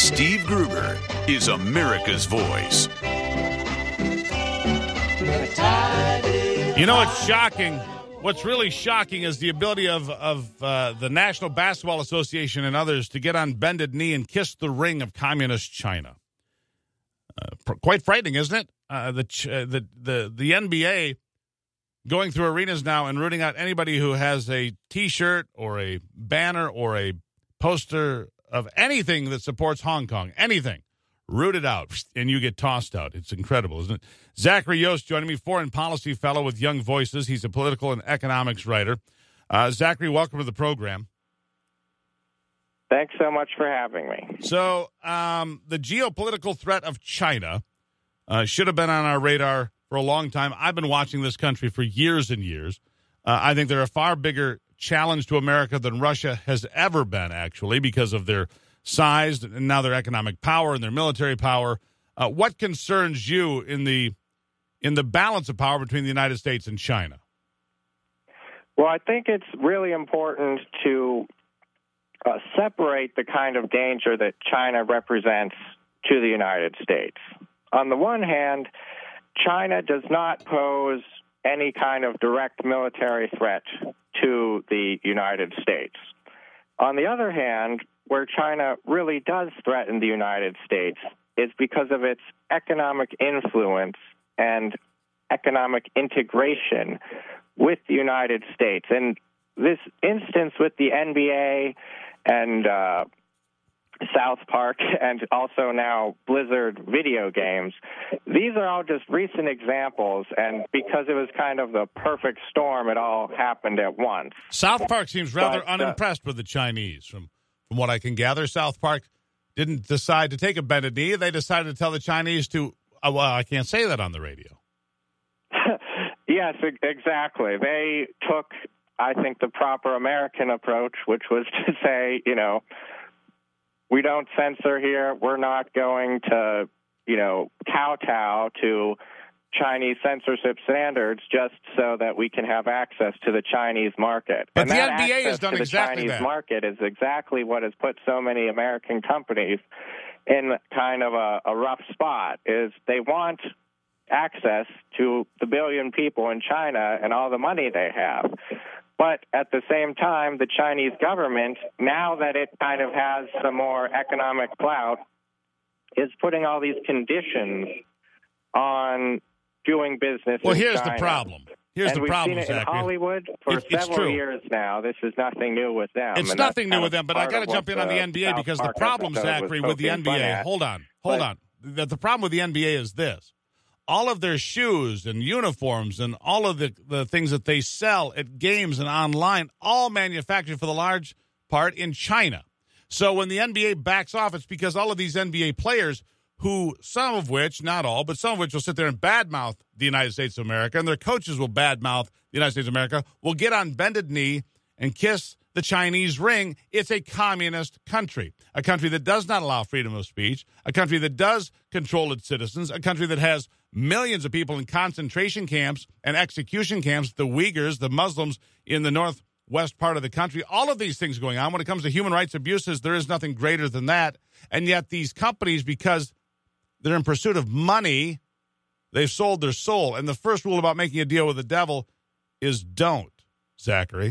Steve Gruber is America's voice. You know what's shocking? What's really shocking is the ability of the National Basketball Association and others to get on bended knee and kiss the ring of communist China. Quite frightening, isn't it? The NBA going through arenas now and rooting out anybody who has a T-shirt or a banner or a poster of anything that supports Hong Kong, anything. Root it out, and you get tossed out. It's incredible, isn't it? Zachary Yost joining me, foreign policy fellow with Young Voices. He's a political and economics writer. Zachary, welcome to the program. Thanks so much for having me. So the geopolitical threat of China should have been on our radar for a long time. I've been watching this country for years and years. I think they're a far bigger challenge to America than Russia has ever been, actually, because of their size and now their economic power and their military power. What concerns you in the balance of power between the United States and China? Well, I think it's really important to separate the kind of danger that China represents to the United States. On the one hand, China does not pose any kind of direct military threat to the United States. On the other hand, where China really does threaten the United States is because of its economic influence and economic integration with the United States. And this instance with the NBA and South Park and also now Blizzard video games, these are all just recent examples, and because it was kind of the perfect storm, it all happened at once. South Park seems rather unimpressed with the Chinese. From what I can gather, South Park didn't decide to take a bended knee. They decided to tell the Chinese to, well, I can't say that on the radio. Yes, exactly. They took, I think, the proper American approach, which was to say, we don't censor here. We're not going to, kowtow to Chinese censorship standards just so that we can have access to the Chinese market. But and the that NBA access has done to exactly the Chinese that. market is exactly what has put so many American companies in kind of a rough spot, is they want access to the billion people in China and all the money they have. But at the same time, the Chinese government, now that it kind of has some more economic clout, is putting all these conditions on doing business Well, in here's China. the problem. Here's the problem, we've seen it in Zachary. Hollywood for several years now. This is nothing new with them. It's and nothing that's new with them, but I got to jump in on the NBA South because the Park problem, episode was Zachary, with the poking fun NBA, at. hold on. The problem with the NBA is this. All of their shoes and uniforms and all of the things that they sell at games and online, all manufactured for the large part in China. So when the NBA backs off, it's because all of these NBA players who, some of which, not all, but some of which will sit there and badmouth the United States of America, and their coaches will badmouth the United States of America, will get on bended knee and kiss the Chinese ring. It's a communist country, a country that does not allow freedom of speech, a country that does control its citizens, a country that has millions of people in concentration camps and execution camps, the Uyghurs, the Muslims in the northwest part of the country, all of these things going on. When it comes to human rights abuses, there is nothing greater than that. And yet these companies, because they're in pursuit of money, they've sold their soul. And the first rule about making a deal with the devil is don't, Zachary.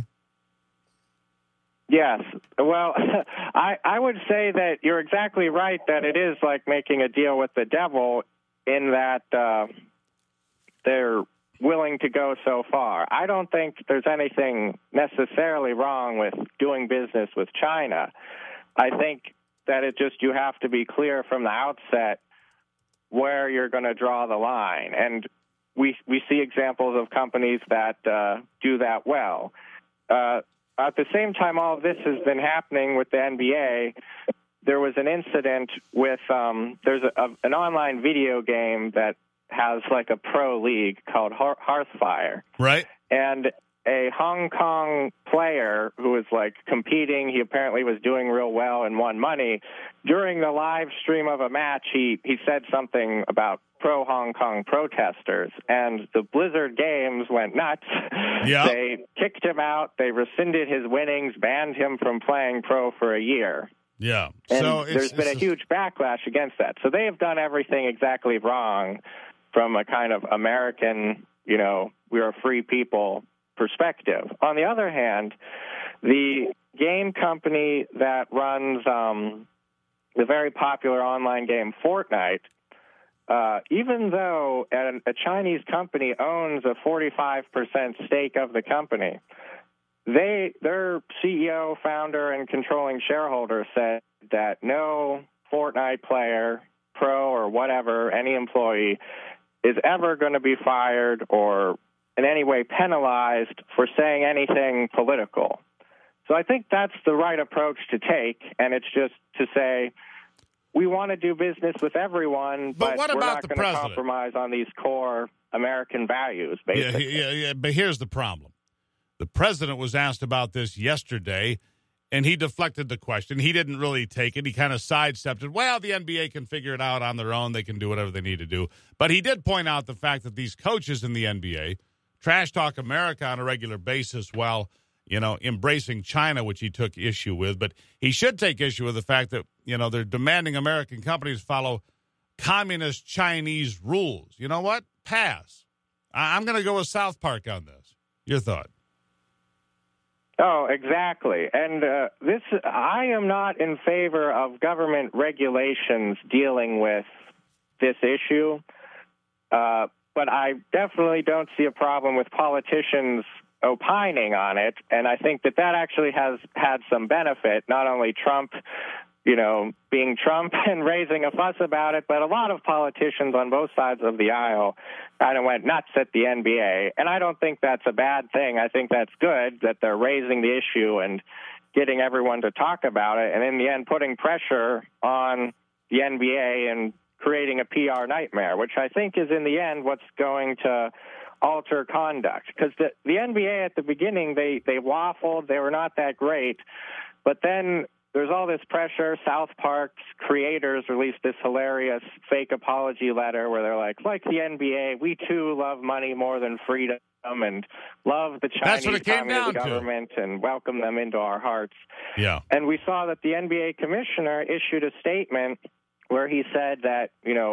Yes. Well, I would say that you're exactly right that it is like making a deal with the devil in that they're willing to go so far. I don't think there's anything necessarily wrong with doing business with China. I think that you have to be clear from the outset where you're going to draw the line. And we see examples of companies that do that well. At the same time, all of this has been happening with the NBA. There was an incident with there's an online video game that has like a pro league called Hearthfire. Right. And a Hong Kong player who was like competing, he apparently was doing real well and won money. During the live stream of a match, he said something about pro-Hong Kong protesters, and the Blizzard Games went nuts. Yep. They kicked him out. They rescinded his winnings, banned him from playing pro for a year. Yeah. And So there's been a huge backlash against that. So they have done everything exactly wrong from a kind of American, we're a free people perspective. On the other hand, the game company that runs the very popular online game Fortnite, even though a Chinese company owns a 45% stake of the company, their CEO, founder, and controlling shareholder said that no Fortnite player, pro or whatever, any employee, is ever going to be fired or in any way penalized for saying anything political. So I think that's the right approach to take, and it's just to say, we want to do business with everyone, but what we're about not the going to president? compromise on these core American values, basically. Yeah, but here's the problem. The president was asked about this yesterday, and he deflected the question. He didn't really take it. He kind of sidestepped it. Well, the NBA can figure it out on their own. They can do whatever they need to do. But he did point out the fact that these coaches in the NBA trash talk America on a regular basis while, embracing China, which he took issue with. But he should take issue with the fact that, they're demanding American companies follow communist Chinese rules. You know what? Pass. I'm going to go with South Park on this. Your thought? Oh, exactly. And I am not in favor of government regulations dealing with this issue, but I definitely don't see a problem with politicians opining on it, and I think that actually has had some benefit, not only Trump, being Trump and raising a fuss about it, but a lot of politicians on both sides of the aisle kind of went nuts at the NBA, and I don't think that's a bad thing. I think that's good that they're raising the issue and getting everyone to talk about it, and in the end putting pressure on the NBA and creating a PR nightmare, which I think is in the end what's going to alter conduct. Because the NBA at the beginning, they waffled, they were not that great, but then there's all this pressure. South Park's creators released this hilarious fake apology letter where they're like the NBA, we too love money more than freedom and love the Chinese Communist government and welcome them into our hearts. Yeah. And we saw that the NBA commissioner issued a statement where he said that,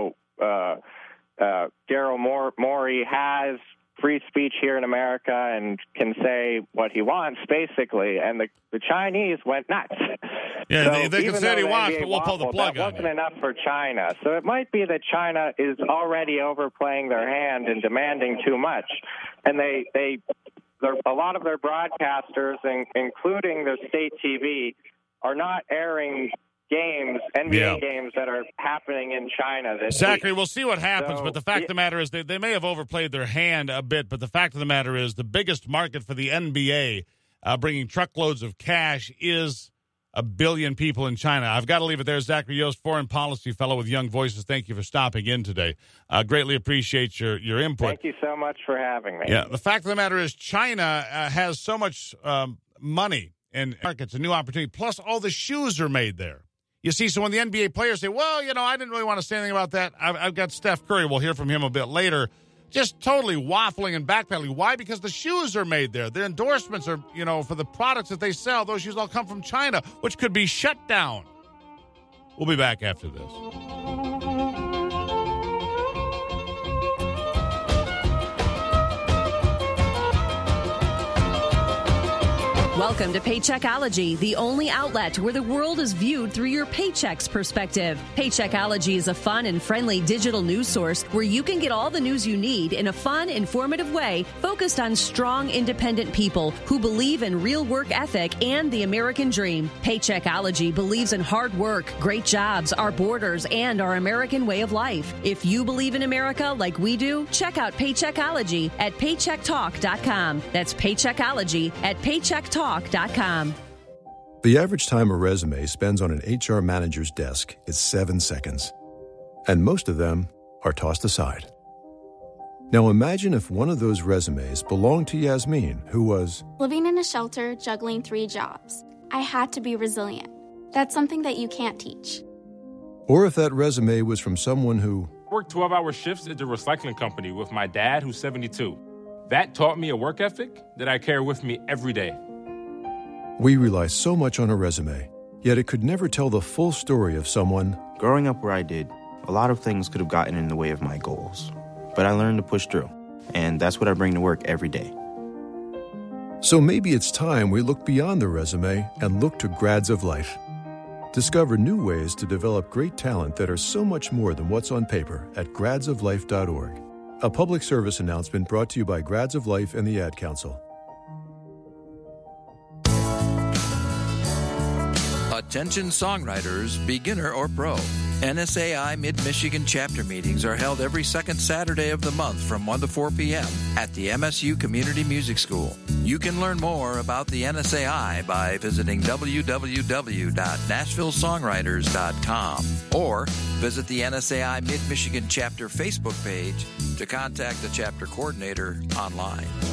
Daryl Morey has free speech here in America and can say what he wants, basically. And the Chinese went nuts. Yeah, so they can say what he wants, but we'll pull the plug on it. That wasn't enough for China. So it might be that China is already overplaying their hand and demanding too much. And a lot of their broadcasters, including their state TV, are not airing NBA games that are happening in China this Zachary, week. we'll see what happens, but the fact of the matter is they may have overplayed their hand a bit, but the fact of the matter is the biggest market for the NBA, bringing truckloads of cash, is 1 billion people in China. I've got to leave it there. Zachary Yost, foreign policy fellow with Young Voices, thank you for stopping in today. Greatly appreciate your input. Thank you so much for having me. Yeah, the fact of the matter is China has so much money and markets, a new opportunity, plus all the shoes are made there. You see, so when the NBA players say, well, I didn't really want to say anything about that. I've got Steph Curry. We'll hear from him a bit later. Just totally waffling and backpedaling. Why? Because the shoes are made there. Their endorsements are, for the products that they sell. Those shoes all come from China, which could be shut down. We'll be back after this. Welcome to Paycheckology, the only outlet where the world is viewed through your paycheck's perspective. Paycheckology is a fun and friendly digital news source where you can get all the news you need in a fun, informative way focused on strong, independent people who believe in real work ethic and the American dream. Paycheckology believes in hard work, great jobs, our borders, and our American way of life. If you believe in America like we do, check out Paycheckology at paychecktalk.com. That's Paycheckology at paychecktalk.com. The average time a resume spends on an HR manager's desk is 7 seconds, and most of them are tossed aside. Now imagine if one of those resumes belonged to Yasmin, who was living in a shelter, juggling 3 jobs. I had to be resilient. That's something that you can't teach. Or if that resume was from someone who worked 12-hour shifts at the recycling company with my dad, who's 72. That taught me a work ethic that I carry with me every day. We rely so much on a resume, Yet it could never tell the full story of someone. Growing up where I did, a lot of things could have gotten in the way of my goals. But I learned to push through, and that's what I bring to work every day. So maybe it's time we look beyond the resume and look to Grads of Life. Discover new ways to develop great talent that are so much more than what's on paper at gradsoflife.org. A public service announcement brought to you by Grads of Life and the Ad Council. Attention songwriters, beginner or pro. NSAI Mid-Michigan chapter meetings are held every second Saturday of the month from 1 to 4 p.m. at the MSU Community Music School. You can learn more about the NSAI by visiting www.nashvillesongwriters.com or visit the NSAI Mid-Michigan chapter Facebook page to contact the chapter coordinator online.